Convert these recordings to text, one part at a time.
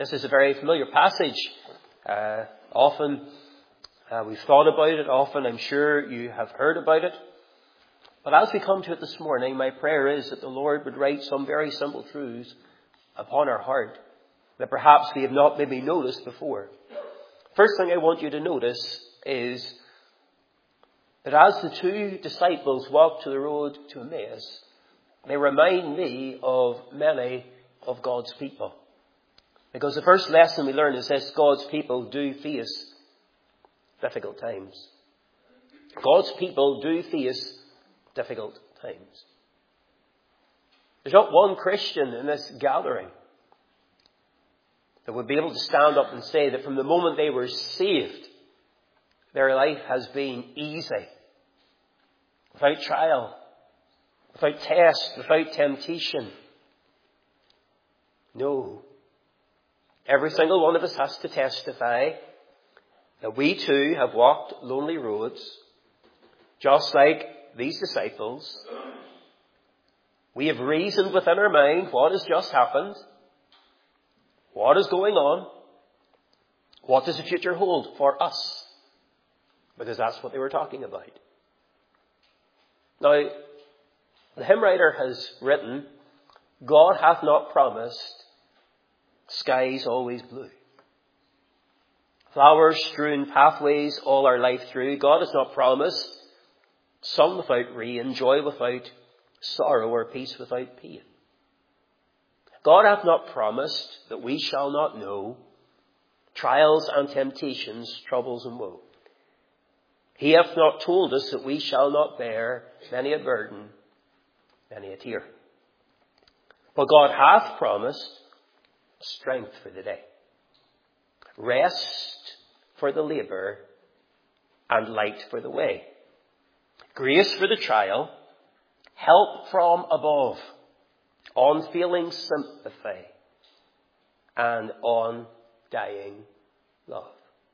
This is a very familiar passage. Often we've thought about it. Often I'm sure you have heard about it. But as we come to it this morning, my prayer is that the Lord would write some very simple truths upon our heart that perhaps we have not maybe noticed before. First thing I want you to notice is that as the two disciples walked to the road to Emmaus, they remind me of many of God's people. Because the first lesson we learn is this: God's people do face difficult times. God's people do face difficult times. There's not one Christian in this gathering that would be able to stand up and say that from the moment they were saved, their life has been easy, without trial, without test, without temptation. No. Every single one of us has to testify that we too have walked lonely roads, just like these disciples. We have reasoned within our mind what has just happened, what is going on, what does the future hold for us, because that's what they were talking about. Now, the hymn writer has written, God hath not promised skies always blue, flowers strewn pathways all our life through. God has not promised sun without rain, joy without sorrow, or peace without pain. God hath not promised that we shall not know trials and temptations, troubles and woe. He hath not told us that we shall not bear many a burden, many a tear. But God hath promised strength for the day, rest for the labour, and light for the way, grace for the trial, help from above, unfailing sympathy, and undying love.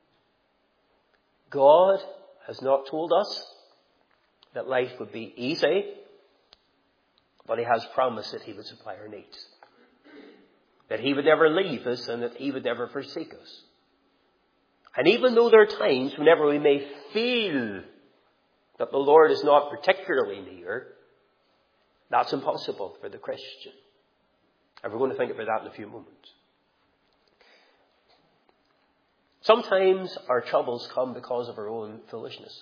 God has not told us that life would be easy, but He has promised that He would supply our needs, that He would never leave us and that He would never forsake us. And even though there are times whenever we may feel that the Lord is not particularly near, that's impossible for the Christian. And we're going to think about that in a few moments. Sometimes our troubles come because of our own foolishness.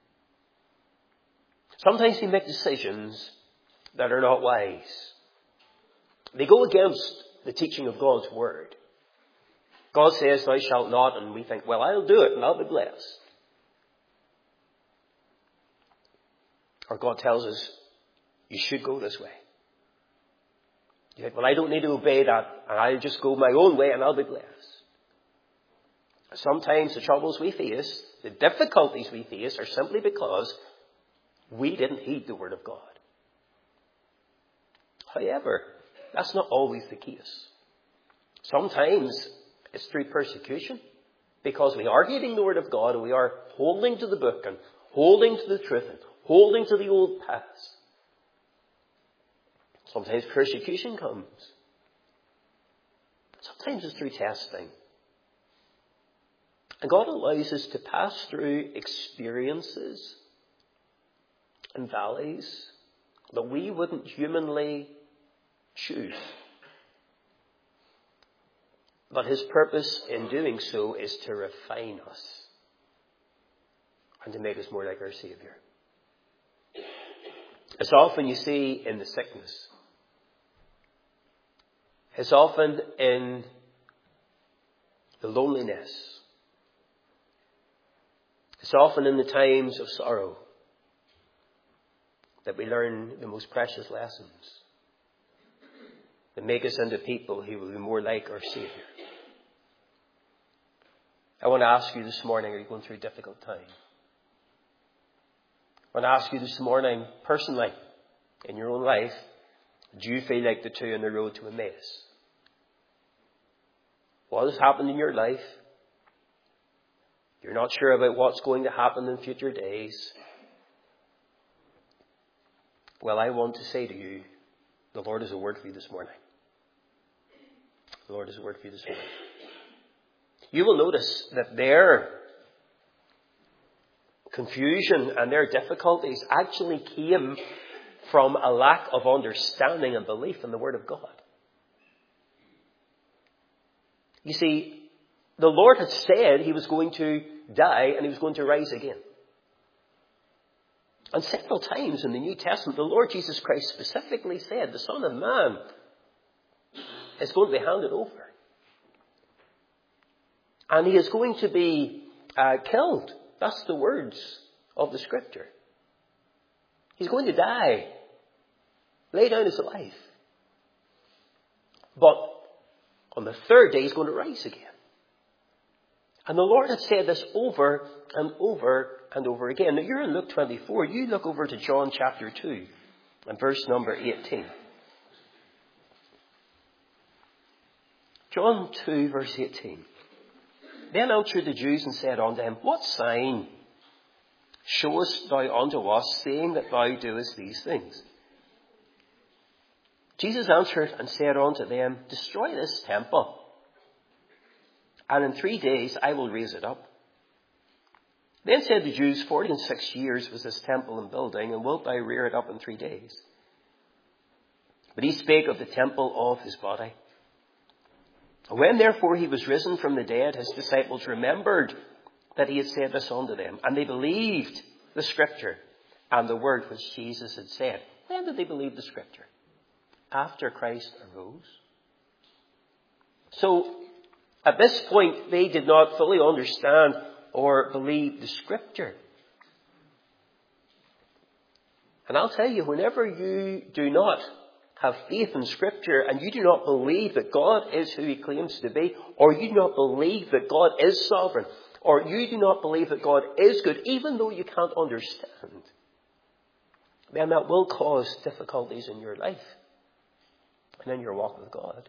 Sometimes we make decisions that are not wise. They go against the teaching of God's word. God says, thou shalt not, and we think, well, I'll do it and I'll be blessed. Or God tells us, you should go this way. You think, well, I don't need to obey that, and I'll just go my own way and I'll be blessed. Sometimes the troubles we face, the difficulties we face, are simply because we didn't heed the word of God. However, that's not always the case. Sometimes it's through persecution, because we are heeding the word of God and we are holding to the book and holding to the truth and holding to the old paths. Sometimes persecution comes. Sometimes it's through testing. And God allows us to pass through experiences and valleys that we wouldn't humanly choose. But His purpose in doing so is to refine us and to make us more like our Saviour. It's often you see in the sickness. It's often in the loneliness. It's often in the times of sorrow that we learn the most precious lessons that make us into people who will be more like our Saviour. I want to ask you this morning, are you going through a difficult time? I want to ask you this morning, personally, in your own life, do you feel like the two on the road to Emmaus? What has happened in your life? You're not sure about what's going to happen in future days. Well, I want to say to you, the Lord has a word for you this morning. The Lord has a word for you this morning. you will notice that their confusion and their difficulties actually came from a lack of understanding and belief in the Word of God. You see, the Lord had said he was going to die and he was going to rise again. And several times in the New Testament, the Lord Jesus Christ specifically said the Son of Man is going to be handed over. And he is going to be killed. That's the words of the Scripture. He's going to die. Lay down his life. But on the third day, he's going to rise again. And the Lord had said this over and over and over again. Now, you're in Luke 24. You look over to John chapter 2 and verse number 18. John 2, verse 18. Then answered the Jews and said unto him, What sign showest thou unto us, saying that thou doest these things? Jesus answered and said unto them, Destroy this temple, and in 3 days I will raise it up. Then said the Jews, 46 years was this temple in building, and wilt thou rear it up in 3 days? But he spake of the temple of his body. When therefore he was risen from the dead, his disciples remembered that he had said this unto them, and they believed the Scripture and the word which Jesus had said. When did they believe the Scripture? After Christ arose. So, at this point, they did not fully understand or believe the Scripture. And I'll tell you, whenever you do not have faith in Scripture and you do not believe that God is who he claims to be, or you do not believe that God is sovereign, or you do not believe that God is good, even though you can't understand, then that will cause difficulties in your life and in your walk with God.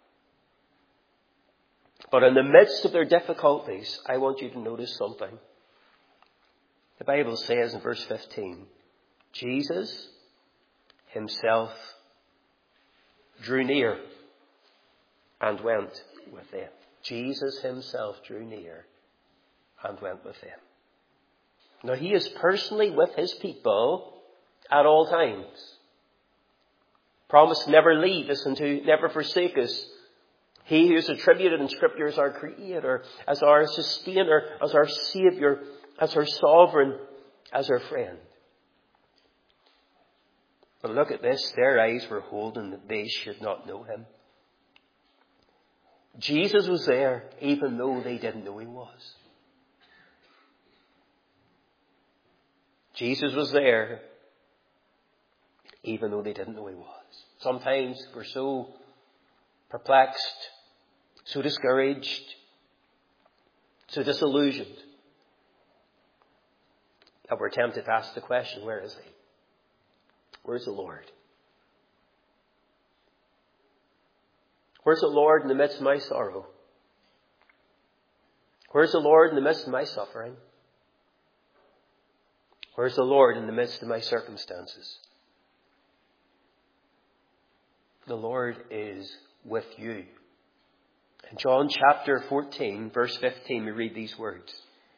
But in the midst of their difficulties, I want you to notice something. The Bible says in verse 15, Jesus himself drew near and went with them. Jesus himself drew near and went with them. Now he is personally with his people at all times. Promised to never leave us and to never forsake us. He who is attributed in Scripture as our Creator, as our Sustainer, as our Saviour, as our Sovereign, as our friend. But look at this, their eyes were holden that they should not know him. Jesus was there even though they didn't know he was. Jesus was there even though they didn't know he was. Sometimes we're so perplexed, so discouraged, so disillusioned that we're tempted to ask the question, where is he? Where's the Lord? Where's the Lord in the midst of my sorrow? Where's the Lord in the midst of my suffering? Where's the Lord in the midst of my circumstances? The Lord is with you. In John chapter 14, verse 15, we read these words.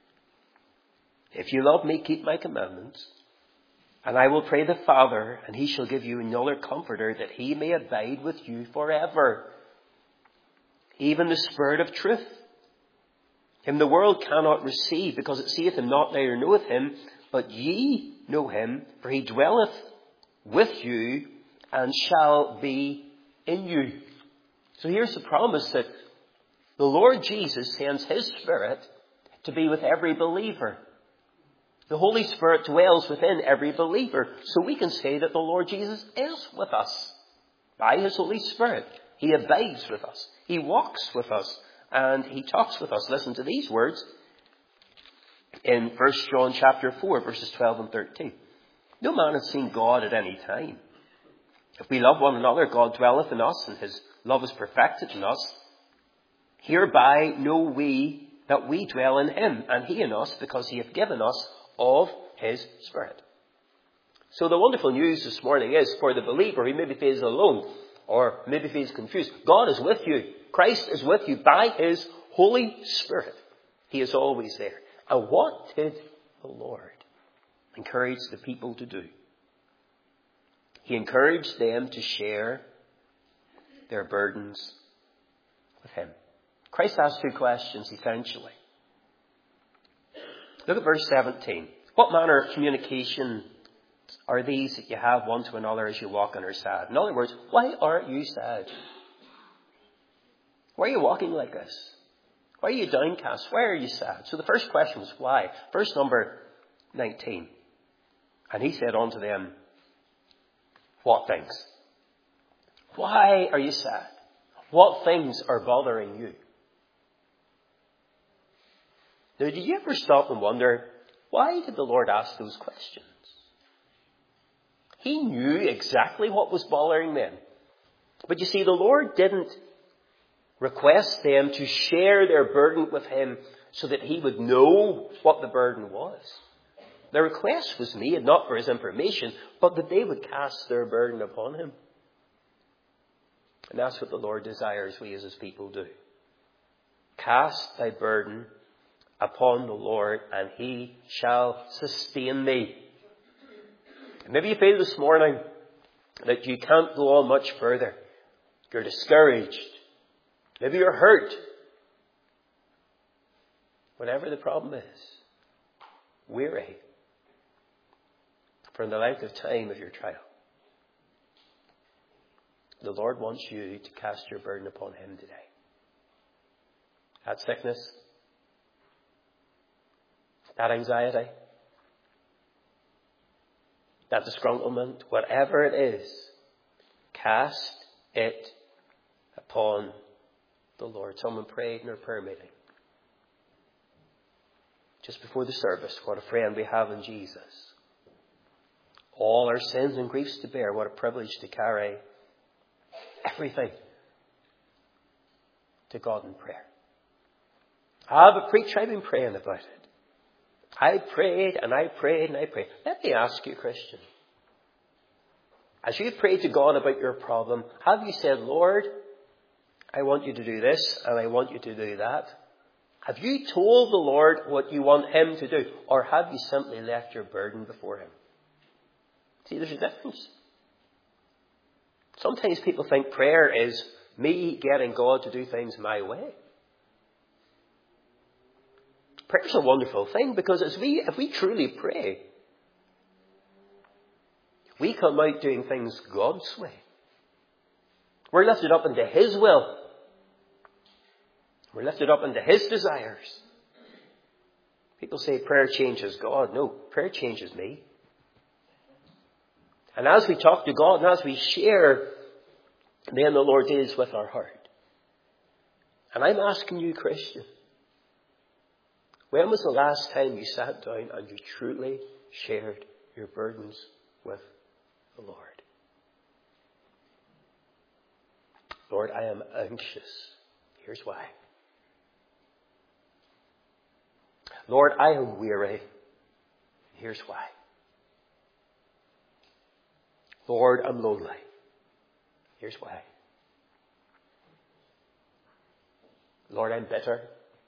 If you love me, keep my commandments. And I will pray the Father, and he shall give you another comforter, that he may abide with you forever. Even the Spirit of truth, whom the world cannot receive, because it seeth him not, neither knoweth him. But ye know him, for he dwelleth with you, and shall be in you. So here's the promise that the Lord Jesus sends his Spirit to be with every believer. The Holy Spirit dwells within every believer. So we can say that the Lord Jesus is with us by his Holy Spirit. He abides with us. He walks with us. And he talks with us. Listen to these words in 1 John chapter 4, verses 12 and 13. No man hath seen God at any time. If we love one another, God dwelleth in us, and his love is perfected in us. Hereby know we that we dwell in him, and he in us, because he hath given us of his Spirit. So the wonderful news this morning is, for the believer who maybe feels alone or maybe feels confused, God is with you. Christ is with you by his Holy Spirit. He is always there. And what did the Lord encourage the people to do? He encouraged them to share their burdens with him. Christ asked two questions, essentially. Look at verse 17. What manner of communication are these that you have one to another as you walk and are sad? In other words, why aren't you sad? Why are you walking like this? Why are you downcast? Why are you sad? So the first question was why? Verse number 19. And he said unto them, what things? Why are you sad? What things are bothering you? Now, did you ever stop and wonder, why did the Lord ask those questions? He knew exactly what was bothering them. But you see, the Lord didn't request them to share their burden with him so that he would know what the burden was. The request was made not for his information, but that they would cast their burden upon him. And that's what the Lord desires we as his people do. Cast thy burden upon the Lord, and he shall sustain thee. And maybe you feel this morning that you can't go on much further. You're discouraged. Maybe you're hurt. Whatever the problem is, weary from the length of time of your trial. The Lord wants you to cast your burden upon him today. That sickness, that anxiety, that disgruntlement, whatever it is, cast it upon the Lord. Someone prayed in our prayer meeting just before the service. What a friend we have in Jesus. All our sins and griefs to bear. What a privilege to carry everything to God in prayer. But preach, I've been praying about it. I prayed and I prayed and I prayed. Let me ask you, Christian. As you prayed to God about your problem, have you said, Lord, I want you to do this and I want you to do that? Have you told the Lord what you want him to do? Or have you simply left your burden before him? See, there's a difference. Sometimes people think prayer is me getting God to do things my way. Prayer's a wonderful thing because if we truly pray, we come out doing things God's way. We're lifted up into his will. We're lifted up into his desires. People say prayer changes God. No, prayer changes me. And as we talk to God and as we share, then the Lord deals with our heart. And I'm asking you, Christian, when was the last time you sat down and you truly shared your burdens with the Lord? Lord, I am anxious. Here's why. Lord, I am weary. Here's why. Lord, I'm lonely. Here's why. Lord, I'm bitter.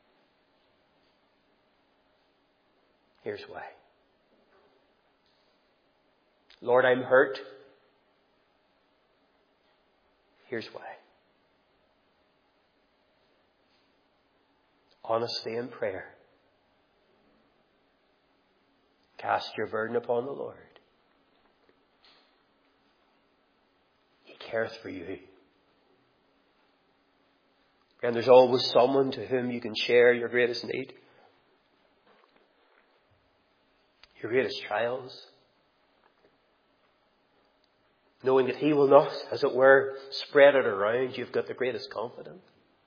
Here's why. Lord, I'm hurt. Here's why. Honesty in prayer. Cast your burden upon the Lord. He cares for you. And there's always someone to whom you can share your greatest need, your greatest trials, knowing that he will not, as it were, spread it around. You've got the greatest confidence.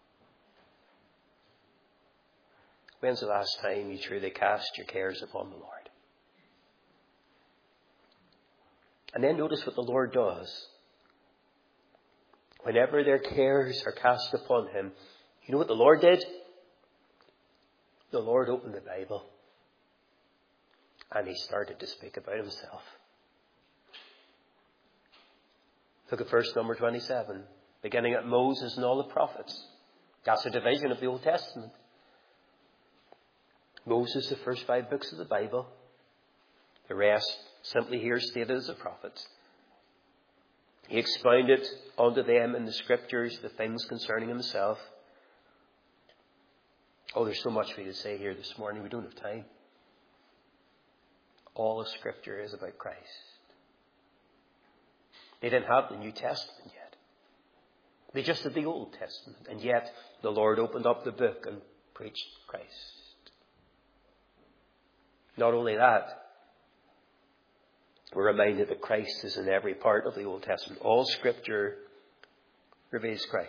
When's the last time you truly cast your cares upon the Lord? And then notice what the Lord does. Whenever their cares are cast upon him, you know what the Lord did? The Lord opened the Bible and he started to speak about himself. Look at verse number 27, beginning at Moses and all the prophets. That's a division of the Old Testament. Moses, the first 5 books of the Bible. The rest simply here stated as the prophets. He expounded unto them in the scriptures the things concerning himself. Oh, there's so much for you to say here this morning. We don't have time. All of Scripture is about Christ. They didn't have the New Testament yet. They just had the Old Testament. And yet the Lord opened up the book and preached Christ. Not only that, we're reminded that Christ is in every part of the Old Testament. All Scripture reveals Christ.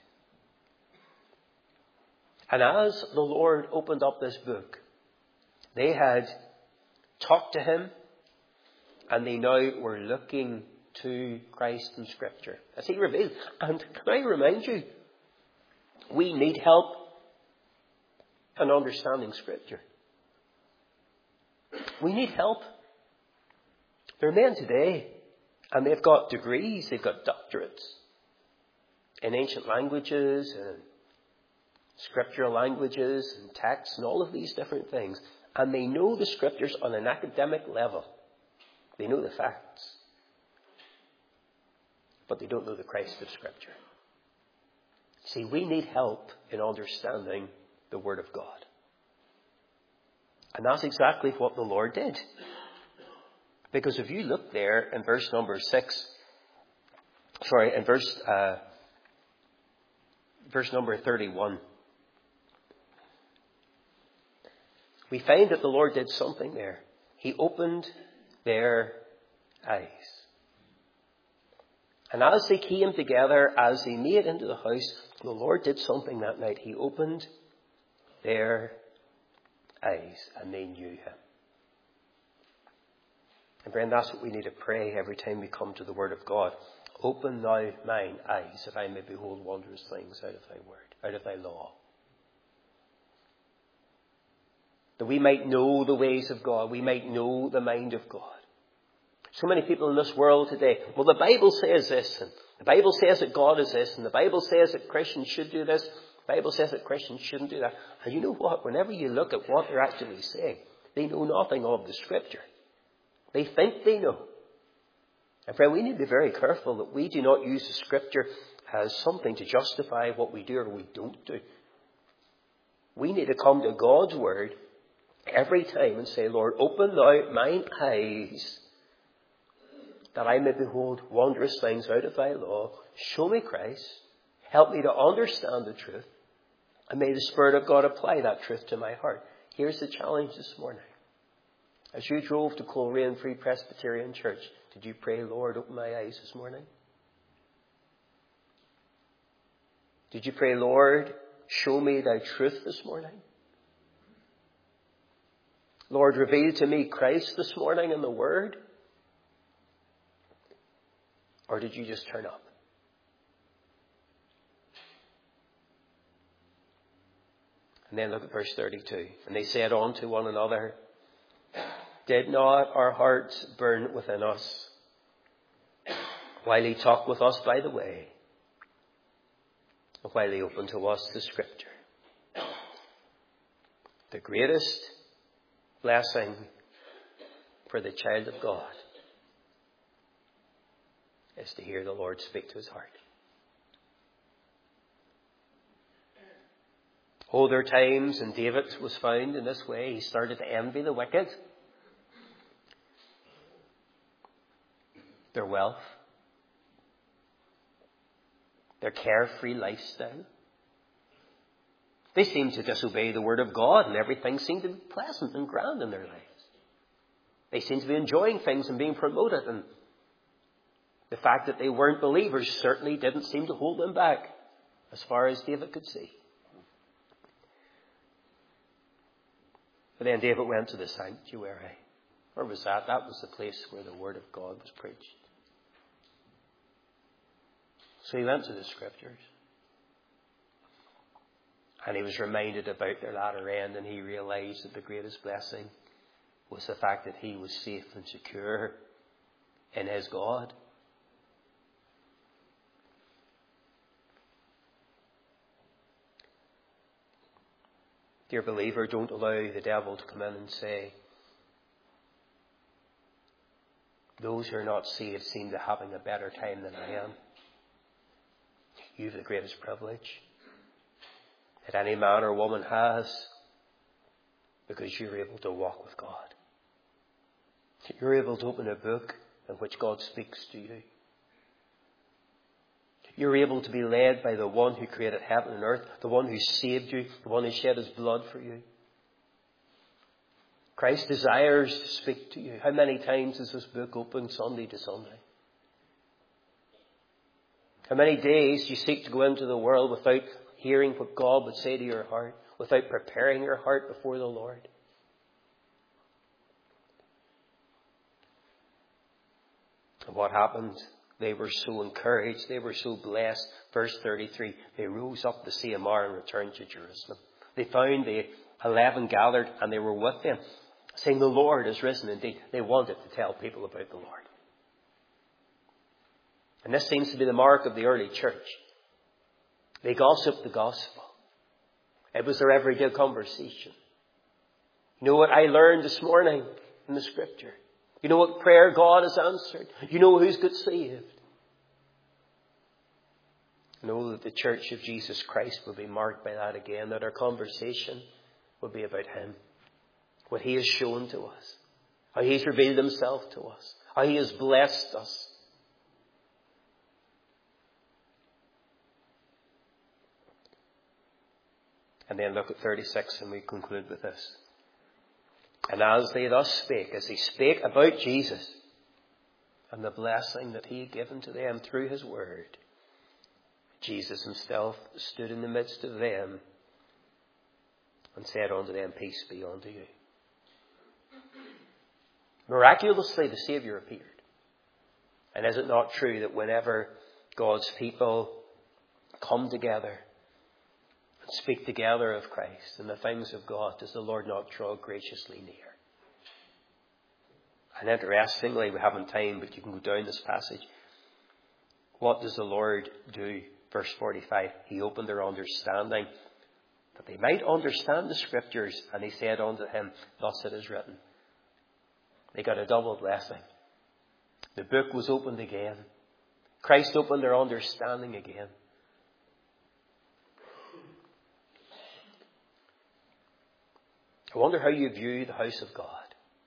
And as the Lord opened up this book, they had talked to him, and they now were looking to Christ in Scripture as he revealed. And can I remind you, we need help in understanding Scripture. We need help. There are men today, and they've got degrees, they've got doctorates in ancient languages and scriptural languages and texts and all of these different things. And they know the Scriptures on an academic level. They know the facts. But they don't know the Christ of Scripture. See, we need help in understanding the Word of God. And that's exactly what the Lord did. Because if you look there in verse number 31, we find that the Lord did something there. He opened their eyes. And as they came together, as they made into the house, the Lord did something that night. He opened their eyes, and they knew him. And friend, that's what we need to pray every time we come to the Word of God. Open thou mine eyes, that I may behold wondrous things out of thy word, out of thy law. That we might know the ways of God. We might know the mind of God. So many people in this world today, well, the Bible says this, and the Bible says that God is this, and the Bible says that Christians should do this, the Bible says that Christians shouldn't do that. And you know what? Whenever you look at what they're actually saying, they know nothing of the Scripture. They think they know. And friend, we need to be very careful that we do not use the Scripture as something to justify what we do or we don't do. We need to come to God's Word every time and say, Lord, open thou mine eyes, that I may behold wondrous things out of thy law. Show me Christ. Help me to understand the truth. And may the Spirit of God apply that truth to my heart. Here's the challenge this morning. As you drove to Coleraine Free Presbyterian Church, did you pray, Lord, open my eyes this morning? Did you pray, Lord, show me thy truth this morning? Lord, reveal to me Christ this morning in the Word? Or did you just turn up? And then look at verse 32. And they said unto one another, did not our hearts burn within us while he talked with us by the way, and while he opened to us the Scripture? The greatest blessing for the child of God is to hear the Lord speak to his heart. Oh, there are times, and David was found in this way, he started to envy the wicked, their wealth, their carefree lifestyle. They seemed to disobey the Word of God, and everything seemed to be pleasant and grand in their lives. They seemed to be enjoying things and being promoted, and the fact that they weren't believers certainly didn't seem to hold them back, as far as David could see. But then David went to the sanctuary. Where was that? That was the place where the Word of God was preached. So he went to the Scriptures. And he was reminded about their latter end, and he realized that the greatest blessing was the fact that he was safe and secure in his God. Dear believer, don't allow the devil to come in and say, those who are not saved seem to be having a better time than I am. You have the greatest privilege that any man or woman has, because you're able to walk with God. You're able to open a book in which God speaks to you. You're able to be led by the one who created heaven and earth, the one who saved you, the one who shed his blood for you. Christ desires to speak to you. How many times is this book opened Sunday to Sunday? How many days do you seek to go into the world without hearing what God would say to your heart, without preparing your heart before the Lord? And what happened? They were so encouraged. They were so blessed. Verse 33, they rose up the same hour and returned to Jerusalem. They found the 11 gathered and they were with them, saying, the Lord is risen indeed. They wanted to tell people about the Lord. And this seems to be the mark of the early church. They gossiped the gospel. It was their everyday conversation. You know what I learned this morning in the scripture? You know what prayer God has answered? You know who's got saved? Know that the church of Jesus Christ will be marked by that again, that our conversation will be about him. What he has shown to us. How he's revealed himself to us. How he has blessed us. And then look at 36 and we conclude with this. And as they thus spake, as they spake about Jesus and the blessing that he had given to them through his word, Jesus himself stood in the midst of them and said unto them, peace be unto you. Miraculously, the Saviour appeared. And is it not true that whenever God's people come together and speak together of Christ and the things of God, does the Lord not draw graciously near? And interestingly, we haven't time, but you can go down this passage. What does the Lord do? Verse 45, he opened their understanding that they might understand the scriptures, and he said unto him, thus it is written. They got a double blessing. The book was opened again. Christ opened their understanding again. I wonder how you view the house of God.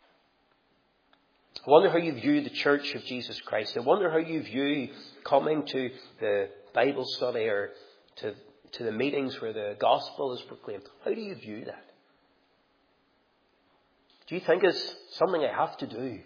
I wonder how you view the church of Jesus Christ. I wonder how you view coming to the Bible study or to the meetings where the gospel is proclaimed. How do you view that? Do you think it's something I have to do?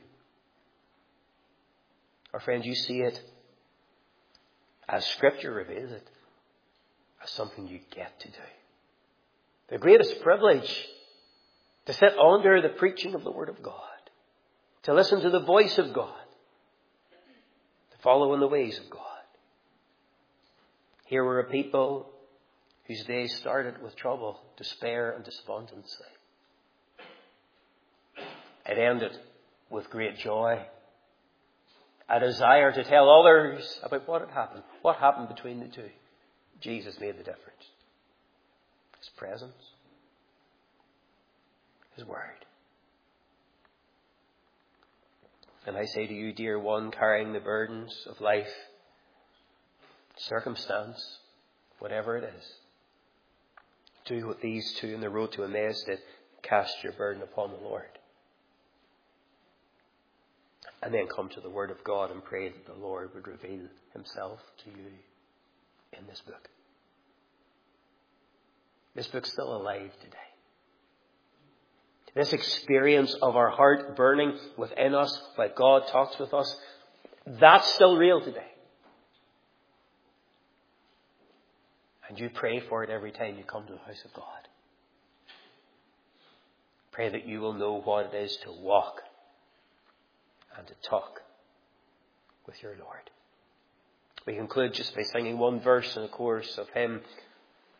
Or friend, you see it as Scripture reveals it, as something you get to do. The greatest privilege to sit under the preaching of the Word of God, to listen to the voice of God, to follow in the ways of God. Here were a people whose days started with trouble, despair and despondency. It ended with great joy, a desire to tell others about what had happened. What happened between the two? Jesus made the difference. His presence, his word. And I say to you, dear one, carrying the burdens of life, circumstance, whatever it is, do what these two in the road to Emmaus did. Cast your burden upon the Lord. And then come to the Word of God and pray that the Lord would reveal himself to you in this book. This book's still alive today. This experience of our heart burning within us while God talks with us, that's still real today. And you pray for it every time you come to the house of God. Pray that you will know what it is to walk and to talk with your Lord. We conclude just by singing one verse in the chorus of hymn